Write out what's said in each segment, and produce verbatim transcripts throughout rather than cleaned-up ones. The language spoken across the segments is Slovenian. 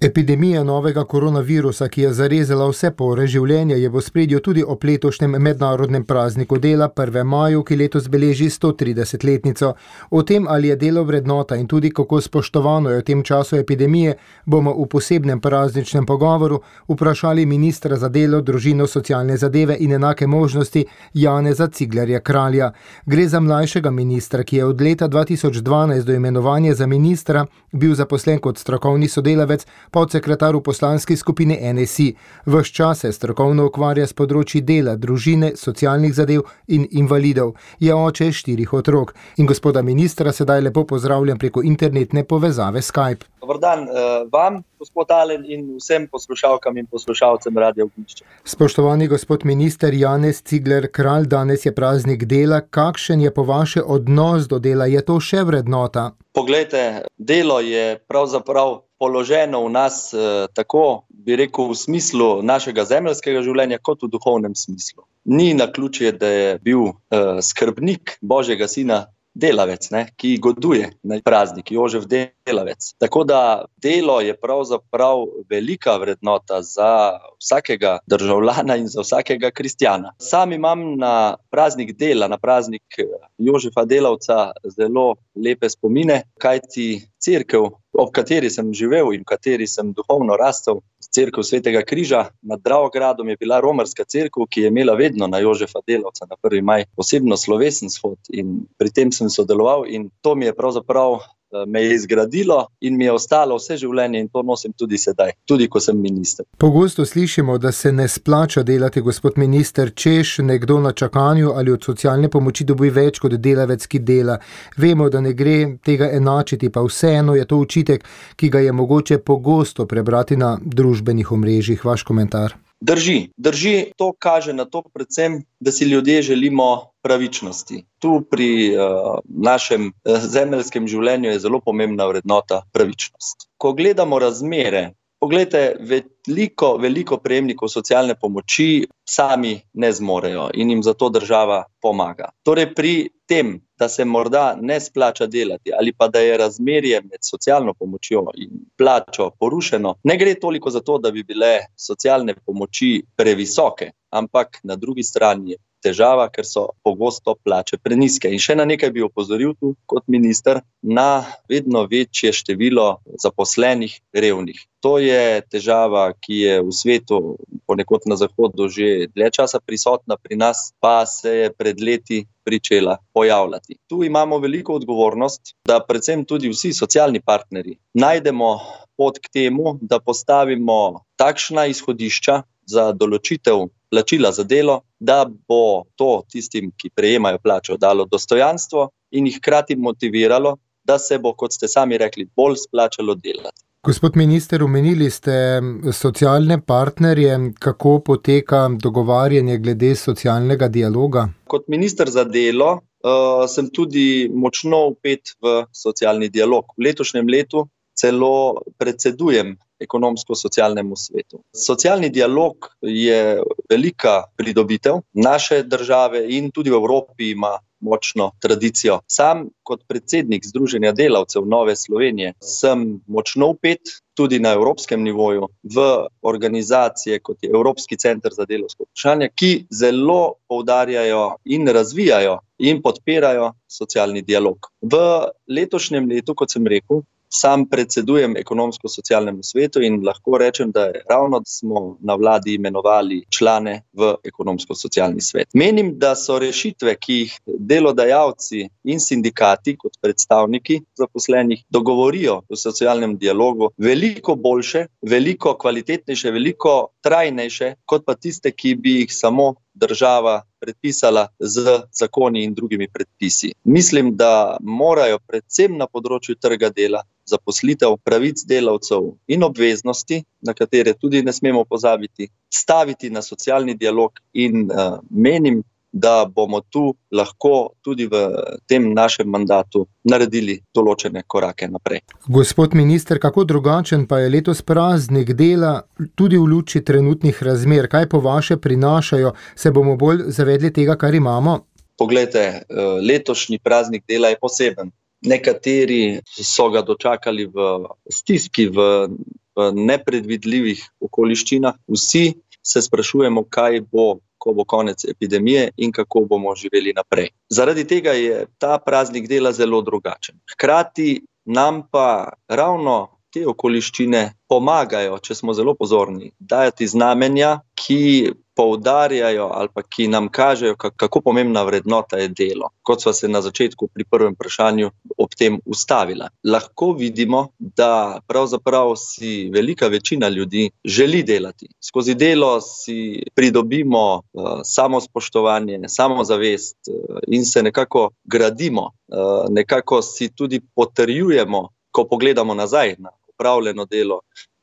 Epidemija novega koronavirusa, ki je zarezala vse pore življenja, je v ospredju tudi ob letošnjem mednarodnem prazniku dela, prvem maju, ki letos beleži sto tridesetletnico. O tem, ali je delo vrednota in tudi kako spoštovano je v tem času epidemije, bomo v posebnem prazničnem pogovoru vprašali ministra za delo, družino, socialne zadeve in enake možnosti Janeza Ciglerja Kralja. Gre za mlajšega ministra, ki je od leta dva tisoč dvanajst do imenovanja za ministra bil zaposlen kot strokovni sodelavec, podsekretar v poslanski skupini N S I. Ves čas se strokovno ukvarja s področji dela, družine, socialnih zadev in invalidov. Je oče štirih otrok. In gospoda ministra sedaj lepo pozdravljam preko internetne povezave Skype. Dobar dan vam, gospod Alen, in vsem poslušalkam in poslušalcem Radia Ognjišče. Spoštovani gospod minister Janez Cigler Kralj, danes je praznik dela. Kakšen je po vaše odnos do dela? Je to še vrednota? Poglejte, delo je pravzaprav položeno v nas eh, tako, bi rekel, v smislu našega zemeljskega življenja, kot v duhovnem smislu. Ni naključje, da je bil eh, skrbnik Božjega sina delavec, ne, ki goduje na praznik, Jožef delavec. Tako da delo je pravzaprav velika vrednota za vsakega državljana in za vsakega kristjana. Sam imam na praznik dela, na praznik Jožefa delavca zelo lepe spomine, kajti cerkev, ob kateri sem živel in v kateri sem duhovno rastel, cerkev Svetega križa nad Dravogradom, je bila romarska cerkev, ki je imela vedno na Jožefa delavca na prvi maj posebno slovesen shod, in pri tem sem sodeloval in to mi je pravzaprav me je izgradilo in mi je ostalo vse življenje in to nosim tudi sedaj, tudi ko sem minister. Pogosto slišimo, da se ne splača delati, gospod minister, češ nekdo na čakanju ali od socialne pomoči dobi več kot delavec, ki dela. Vemo, da ne gre tega enačiti, pa vseeno je to očitek, ki ga je mogoče pogosto prebrati na družbenih omrežjih. Vaš komentar? Drži, drži, to kaže na to predvsem, da si ljudje želimo pravičnosti. Tu pri uh, našem uh, zemeljskem življenju je zelo pomembna vrednota pravičnost. Ko gledamo razmere, poglejte, veliko, veliko prejemnikov socialne pomoči sami ne zmorejo in jim zato država pomaga. Torej pri tem, da se morda ne splača delati ali pa da je razmerje med socialno pomočjo in plačo porušeno, ne gre toliko za to, da bi bile socialne pomoči previsoke, ampak na drugi strani je težava, ker so pogosto plače prenizke. In še na nekaj bi opozoril tu kot minister, na vedno večje število zaposlenih revnih. To je težava, ki je v svetu, ponekod na zahodu, že dlje časa prisotna, pri nas pa se je pred leti pričela pojavljati. Tu imamo veliko odgovornost, da predvsem tudi vsi socialni partnerji najdemo pot k temu, da postavimo takšna izhodišča za določitev plačila za delo, da bo to tistim, ki prejemajo plačo, dalo dostojanstvo in jih hkrati motiviralo, da se bo, kot ste sami rekli, bolj splačalo delati. Gospod minister, omenili ste socialne partnerje, kako poteka dogovarjanje glede socialnega dialoga? Kot minister za delo uh, sem tudi močno vpet v socialni dialog. V letošnjem letu celo predsedujem ekonomsko-socialnemu svetu. Socialni dialog je velika pridobitev naše države in tudi v Evropi ima močno tradicijo. Sam kot predsednik Združenja delavcev Nove Slovenije sem močno vpet tudi na evropskem nivoju v organizacije, kot je Evropski center za delavsko vprašanje, ki zelo poudarjajo in razvijajo in podpirajo socialni dialog. V letošnjem letu, kot sem rekel, sam predsedujem ekonomsko-socialnemu svetu in lahko rečem, da je ravno smo na vladi imenovali člane v ekonomsko-socialni svet. Menim, da so rešitve, ki jih delodajalci in sindikati kot predstavniki zaposlenih dogovorijo v socialnem dialogu, veliko boljše, veliko kvalitetnejše, veliko trajnejše, kot pa tiste, ki bi jih samo država predpisala z zakoni in drugimi predpisi. Mislim, da morajo predvsem na področju trga dela, zaposlitev, pravic delavcev in obveznosti, na katere tudi ne smemo pozabiti, staviti na socialni dialog in uh, menim, da bomo tu lahko tudi v tem našem mandatu naredili določene korake naprej. Gospod minister, kako drugačen pa je letos praznik dela tudi v luči trenutnih razmer? Kaj po vaše prinašajo? Se bomo bolj zavedli tega, kar imamo? Poglejte, letošnji praznik dela je poseben. Nekateri so ga dočakali v stiski, v v nepredvidljivih okoliščinah. Vsi se sprašujemo, kaj bo, ko bo konec epidemije in kako bomo živeli naprej. Zaradi tega je ta praznik dela zelo drugačen. Hkrati nam pa ravno te okoliščine pomagajo, če smo zelo pozorni, dajati znamenja, ki poudarjajo ali pa ki nam kažejo, kako pomembna vrednota je delo. Kot sva se na začetku pri prvem vprašanju ob tem ustavila. Lahko vidimo, da pravzaprav si velika večina ljudi želi delati. Skozi delo si pridobimo uh, samospoštovanje, samozavest uh, in se nekako gradimo, uh, nekako si tudi potrjujemo, ko pogledamo nazaj na opravljeno delo,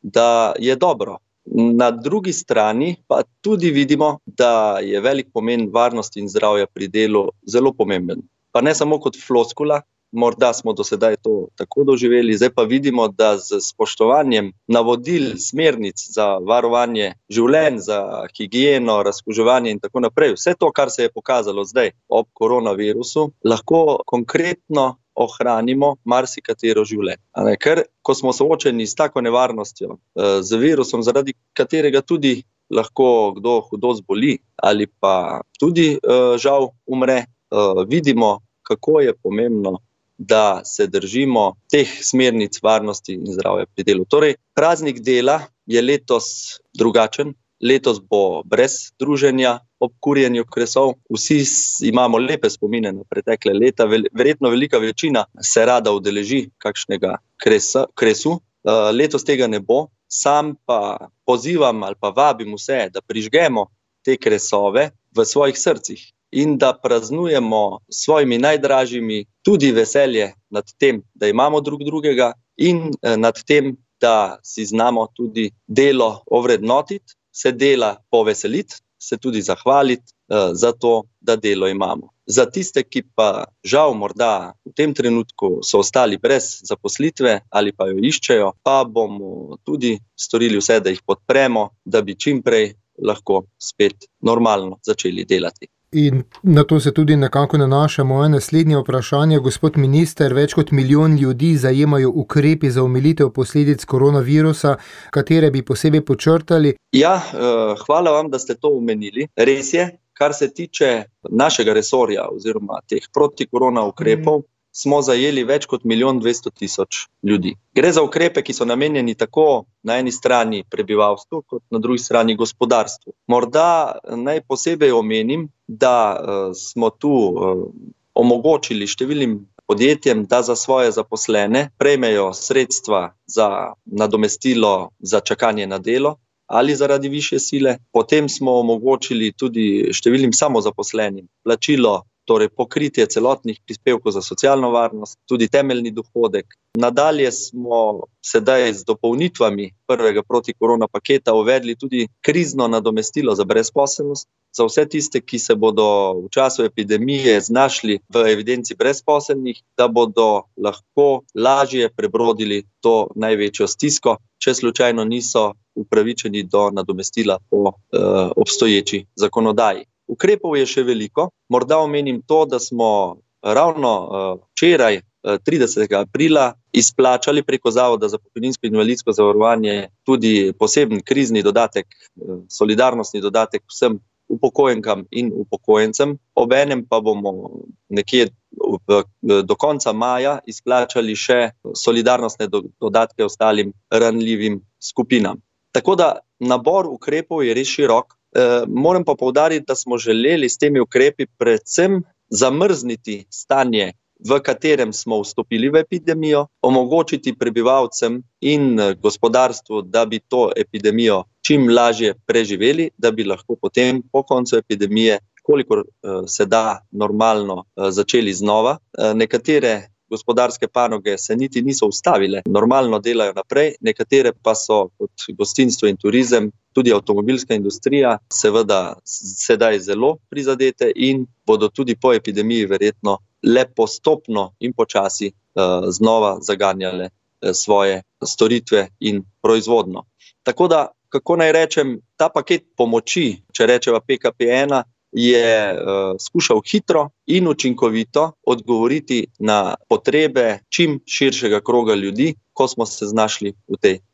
da je dobro. Na drugi strani pa tudi vidimo, da je velik pomen varnosti in zdravja pri delu zelo pomemben. Pa ne samo kot floskula, morda smo do sedaj to tako doživeli, zdaj pa vidimo, da z spoštovanjem navodil, smernic za varovanje življenj, za higieno, razkuževanje in tako naprej, vse to, kar se je pokazalo zdaj ob koronavirusu, lahko konkretno ohranimo marsikatero življenje. Ker ko smo soočeni s tako nevarnostjo, z virusom, zaradi katerega tudi lahko kdo hudo zboli ali pa tudi žal umre, vidimo, kako je pomembno, da se držimo teh smernic varnosti in zdravja pri delu. Torej, praznik dela je letos drugačen. Letos bo brez druženja ob kurjenju kresov. Vsi imamo lepe spomine na pretekle leta. Verjetno velika večina se rada udeleži kakšnega kresa, kresu. Letos tega ne bo. Sam pa pozivam ali pa vabim vse, da prižgemo te kresove v svojih srcih in da praznujemo s svojimi najdražjimi tudi veselje nad tem, da imamo drug drugega in nad tem, da si znamo tudi delo ovrednotiti, se dela poveseliti, se tudi zahvaliti uh, za to, da delo imamo. Za tiste, ki pa žal morda v tem trenutku so ostali brez zaposlitve ali pa jo iščejo, pa bomo tudi storili vse, da jih podpremo, da bi čim prej lahko spet normalno začeli delati. In na to se tudi nekako nanaša moje naslednje vprašanje. Gospod minister, več kot milijon ljudi zajemajo ukrepi za omilitev posledic koronavirusa, katere bi posebej počrtali. Ja, hvala vam, da ste to omenili. Res je, kar se tiče našega resorja oziroma teh protikorona ukrepov, mm. smo zajeli več kot milijon dvesto tisoč ljudi. Gre za ukrepe, ki so namenjeni tako na eni strani prebivalstvu, kot na drugi strani gospodarstvu. Morda naj posebej omenim, da uh, smo tu uh, omogočili številnim podjetjem, da za svoje zaposlene prejmejo sredstva za nadomestilo za čakanje na delo ali zaradi višje sile. Potem smo omogočili tudi številnim samozaposlenim plačilo, torej pokritje celotnih prispevkov za socialno varnost, tudi temeljni dohodek. Nadalje smo sedaj z dopolnitvami prvega protikorona paketa uvedli tudi krizno nadomestilo za brezposelnost, za vse tiste, ki se bodo v času epidemije znašli v evidenci brezposelnih, da bodo lahko lažje prebrodili to največjo stisko, če slučajno niso upravičeni do nadomestila po uh, obstoječi zakonodaji. Ukrepov je še veliko. Morda omenim to, da smo ravno uh, včeraj, uh, tridesetega aprila, izplačali preko Zavoda za pokojninsko in invalidsko zavarovanje tudi poseben krizni dodatek, uh, solidarnostni dodatek vsem upokojenkam in upokojencem. Obenem pa bomo nekje v, do konca maja izplačali še solidarnostne do, dodatke ostalim ranljivim skupinam. Tako da nabor ukrepov je res širok. E, moram pa poudariti, da smo želeli s temi ukrepi predvsem zamrzniti stanje, v katerem smo vstopili v epidemijo, omogočiti prebivalcem in gospodarstvu, da bi to epidemijo čim lažje preživeli, da bi lahko potem po koncu epidemije, kolikor e, se da normalno e, začeli znova. E, nekatere gospodarske panoge se niti niso ustavile, normalno delajo naprej, nekatere pa so kot gostinstvo in turizem, tudi avtomobilska industrija, seveda sedaj zelo prizadete in bodo tudi po epidemiji verjetno le postopno in počasi uh, znova zaganjale uh, svoje storitve in proizvodno. Tako da, kako naj rečem, ta paket pomoči, če rečeva P K P ena, je uh, skušal hitro in učinkovito odgovoriti na potrebe čim širšega kroga ljudi, ko smo se znašli v tej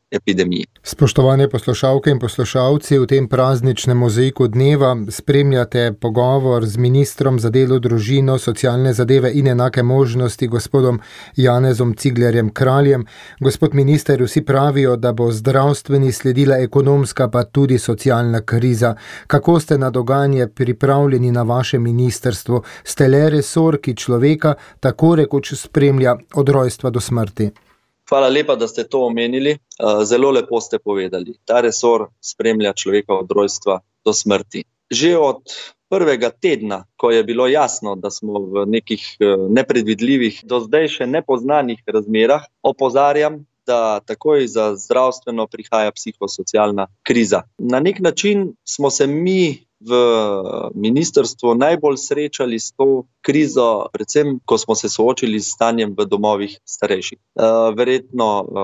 epidemiji. Spoštovane poslušalke in poslušalci, v tem prazničnem mozaiku dneva spremljate pogovor z ministrom za delo, družino, socialne zadeve in enake možnosti, gospodom Janezom Ciglerjem Kraljem. Gospod minister, vsi pravijo, da bo zdravstveni sledila ekonomska pa tudi socialna kriza. Kako ste na dogajanje pripravljeni na vašem ministrstvu? Ste le resor, ki človeka tako rekoč spremlja od rojstva do smrti? Hvala lepa, da ste to omenili. Zelo lepo ste povedali. Ta resor spremlja človeka od rojstva do smrti. Že od prvega tedna, ko je bilo jasno, da smo v nekih nepredvidljivih, do zdaj še nepoznanih razmerah, opozarjam, da takoj za zdravstveno prihaja psihosocialna kriza. Na nek način smo se mi v ministrstvu najbolj srečali s to krizo, predvsem, ko smo se soočili s stanjem v domovih starejših. Verjetno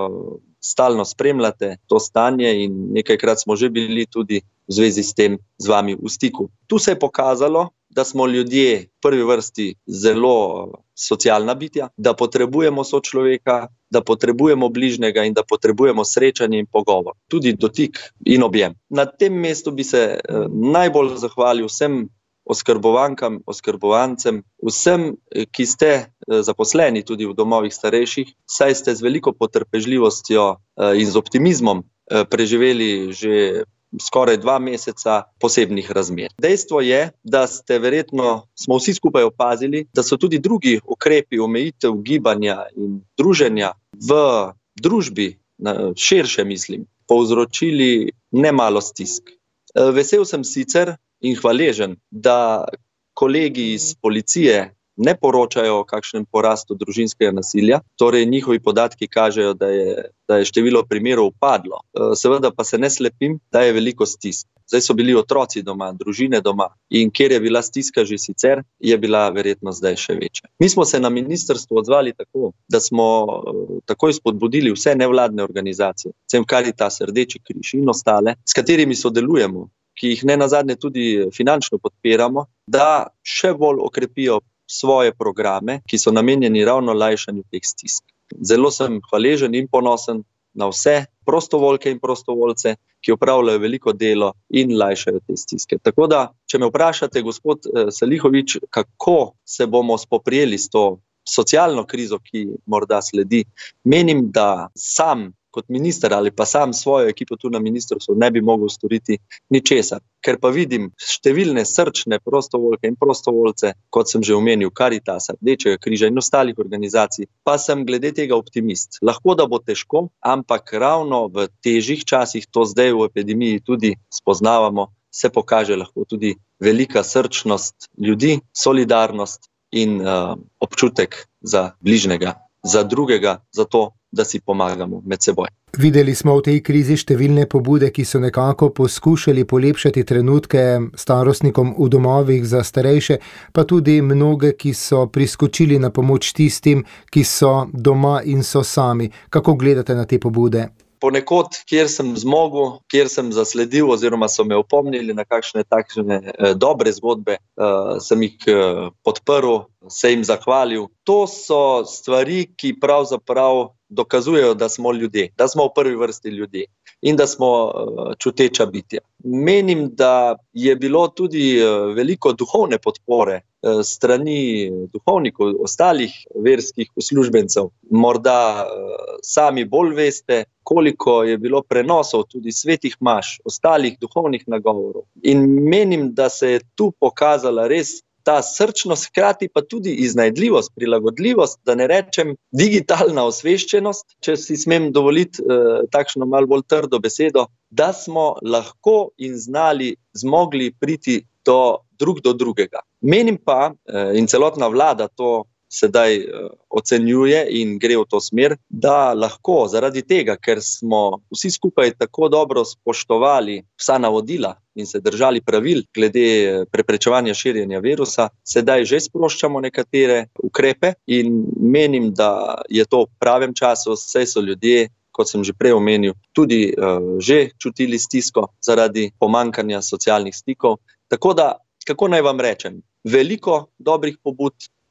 stalno spremljate to stanje in nekajkrat smo že bili tudi v zvezi s tem z vami v stiku. Tu se je pokazalo, da smo ljudje v prvi vrsti zelo socialna bitja, da potrebujemo sočloveka, da potrebujemo bližnjega in da potrebujemo srečanje in pogovor, tudi dotik in objem. Na tem mestu bi se eh, najbolj zahvalil vsem oskrbovankam, oskrbovancem, vsem, ki ste eh, zaposleni tudi v domovih starejših, saj ste z veliko potrpežljivostjo eh, in z optimizmom eh, preživeli že skoraj dva meseca posebnih razmer. Dejstvo je, da ste verjetno, smo vsi skupaj opazili, da so tudi drugi ukrepi omejitev gibanja in druženja v družbi, širše mislim, povzročili nemalo stisk. Vesel sem sicer in hvaležen, da kolegi iz policije ne poročajo o kakšnem porastu družinskega nasilja, torej njihovi podatki kažejo, da je, da je število primerov upadlo. Seveda pa se ne slepim, da je veliko stisk. Zdaj so bili otroci doma, družine doma in kjer je bila stiska že sicer, je bila verjetno zdaj še večja. Mi smo se na ministrstvu odzvali tako, da smo takoj spodbudili vse nevladne organizacije, predvsem Karitas, Rdeči križ in ostale, s katerimi sodelujemo, ki jih ne nazadnje tudi finančno podpiramo, da še bolj okrepijo svoje programe, ki so namenjeni ravno lajšanju teh stisk. Zelo sem hvaležen in ponosen na vse prostovoljke in prostovoljce, ki opravljajo veliko delo in lajšajo te stiske. Tako da, če me vprašate, gospod Salihovič, kako se bomo spoprijeli s to socialno krizo, ki morda sledi, menim, da sam kot minister ali pa sam svojo ekipo tu na ministrstvu ne bi mogel storiti ničesar. Ker pa vidim številne srčne prostovoljke in prostovoljce, kot sem že omenil, Karitasa, Rdečega križa in ostalih organizacij, pa sem glede tega optimist. Lahko da bo težko, ampak ravno v težjih časih, to zdaj v epidemiji tudi spoznavamo, se pokaže lahko tudi velika srčnost ljudi, solidarnost in uh, občutek za bližnjega, za drugega, za to, da si pomagamo med seboj. Videli smo v tej krizi številne pobude, ki so nekako poskušali polepšati trenutke starostnikom v domovih za starejše, pa tudi mnoge, ki so priskočili na pomoč tistim, ki so doma in so sami. Kako gledate na te pobude? Ponekod, kjer sem zmogel, kjer sem zasledil oziroma so me opomnili na kakšne takšne eh, dobre zgodbe, eh, sem jih eh, podprl, se jim zahvalil. To so stvari, ki pravzaprav dokazujejo, da smo ljudje, da smo v prvi vrsti ljudje in da smo uh, čuteča bitja. Menim, da je bilo tudi uh, veliko duhovne podpore uh, strani duhovnikov, ostalih verskih uslužbencev. Morda uh, sami bolj veste, koliko je bilo prenosov tudi svetih maš, ostalih duhovnih nagovorov. In menim, da se je tu pokazala res ta srčnost, hkrati pa tudi iznajdljivost, prilagodljivost, da ne rečem digitalna osveščenost, če si smem dovoliti eh, takšno malo bolj trdo besedo, da smo lahko in znali, zmogli priti do drug do drugega. Menim pa, eh, in celotna vlada to sedaj uh, ocenjuje in gre v to smer, da lahko zaradi tega, ker smo vsi skupaj tako dobro spoštovali vsa navodila in se držali pravil glede preprečevanja širjenja virusa, sedaj že sproščamo nekatere ukrepe in menim, da je to v pravem času, saj so ljudje, kot sem že prej omenil, tudi uh, že čutili stisko zaradi pomanjkanja socialnih stikov. Tako da, kako naj vam rečem, veliko dobrih pobud,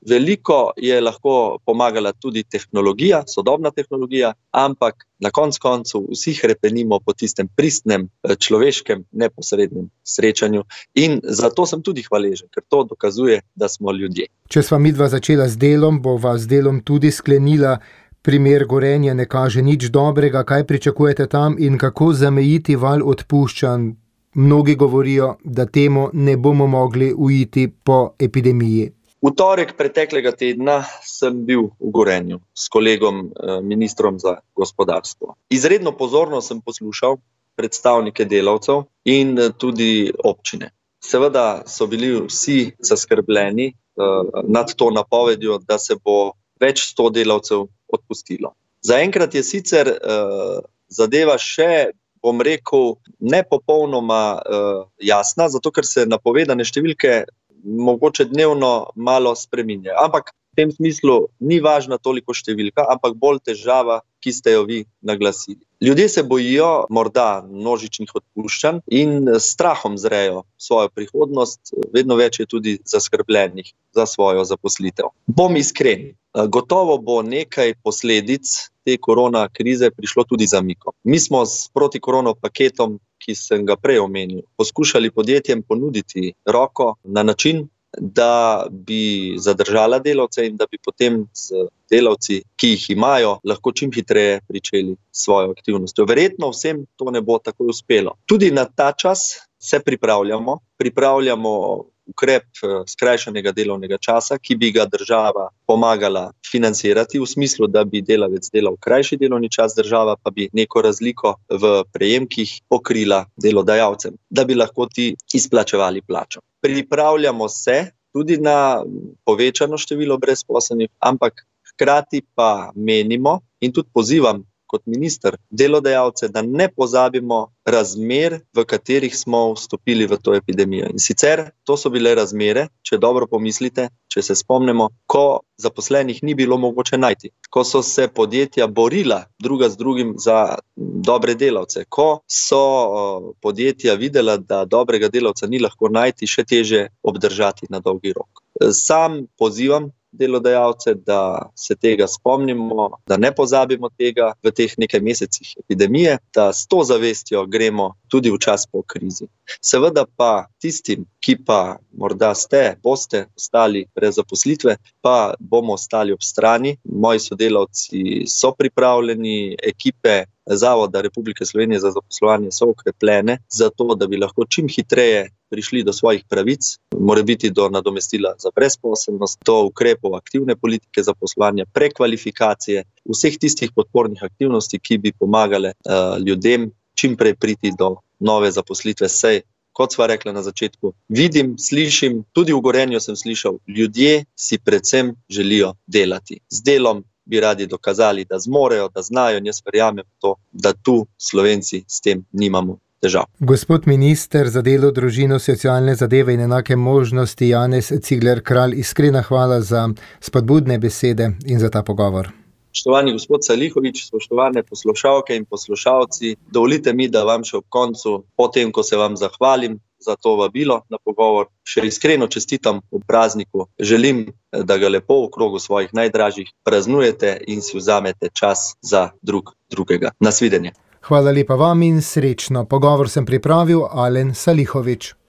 Veliko je lahko pomagala tudi tehnologija, sodobna tehnologija, ampak na koncu koncev vsi hrepenimo po tistem pristnem, človeškem, neposrednem srečanju in zato sem tudi hvaležen, ker to dokazuje, da smo ljudje. Če sva midva začela z delom, bova z delom tudi sklenila. Primer Gorenja ne kaže nič dobrega, kaj pričakujete tam in kako zamejiti val odpuščanj? Mnogi govorijo, da temu ne bomo mogli uiti po epidemiji. V torek preteklega tedna sem bil v Gorenju s kolegom ministrom za gospodarstvo. Izredno pozorno sem poslušal predstavnike delavcev in tudi občine. Seveda so bili vsi zaskrbljeni nad to napovedjo, da se bo več sto delavcev odpustilo. Zaenkrat je sicer zadeva še, bom rekel, ne popolnoma jasna, zato ker se napovedane številke mogoče dnevno malo spreminja. Ampak v tem smislu ni važna toliko številka, ampak bolj težava, ki ste jo vi naglasili. Ljudje se bojijo morda množičnih odpuščanj in s strahom zrejo svojo prihodnost, vedno več je tudi zaskrbljenih za svojo zaposlitev. Bom iskren, gotovo bo nekaj posledic te korona krize prišlo tudi zamikom. Mi smo s protikorono paketom, ki sem ga prej omenil, poskušali podjetjem ponuditi roko na način, da bi zadržala delavce in da bi potem z delavci, ki jih imajo, lahko čim hitreje pričeli svojo aktivnostjo. Verjetno vsem to ne bo tako uspelo. Tudi na ta čas se pripravljamo, pripravljamo ukrep skrajšanega delovnega časa, ki bi ga država pomagala financirati v smislu, da bi delavec delal krajši delovni čas, država pa bi neko razliko v prejemkih pokrila delodajalcem, da bi lahko ti izplačevali plačo. Pripravljamo se tudi na povečano število brezposelnih, ampak hkrati pa menimo in tudi pozivam kot minister delodajalce, da ne pozabimo razmer, v katerih smo vstopili v to epidemijo. In sicer to so bile razmere, če dobro pomislite, če se spomnimo, ko zaposlenih ni bilo mogoče najti, ko so se podjetja borila druga z drugim za dobre delavce, ko so podjetja videla, da dobrega delavca ni lahko najti, še teže obdržati na dolgi rok. Sam pozivam delodajalce, da se tega spomnimo, da ne pozabimo tega v teh nekaj mesecih epidemije, da s to zavestjo gremo tudi v čas po krizi. Seveda pa tistim, ki pa morda ste, boste ostali brez zaposlitve, pa bomo ostali ob strani. Moji sodelavci so pripravljeni, ekipe Zavoda Republike Slovenije za zaposlovanje so okrepljene, zato da bi lahko čim hitreje prišli do svojih pravic, morebiti do nadomestila za brezposelnost, do ukrepov aktivne politike zaposlovanja, prekvalifikacije, vseh tistih podpornih aktivnosti, ki bi pomagale uh, ljudem čim prej priti do nove zaposlitve. Sej, kot sva rekla na začetku, vidim, slišim, tudi v Gorenju sem slišal, ljudje si predvsem želijo delati. Z delom bi radi dokazali, da zmorejo, da znajo in jaz verjamem to, da tu Slovenci s tem nimamo težav. Gospod minister za delo, družino, socialne zadeve in enake možnosti Janez Cigler Kralj, iskrena hvala za spodbudne besede in za ta pogovor. Spoštovani gospod Salihovič, spoštovane poslušalke in poslušalci, dovolite mi, da vam še ob koncu, potem ko se vam zahvalim za to vabilo na pogovor, še iskreno čestitam ob prazniku. Želim, da ga lepo v krogu svojih najdražjih praznujete in si vzamete čas za drug drugega. Nasvidenje. Hvala lepa vam in srečno. Pogovor sem pripravil Alen Salihovič.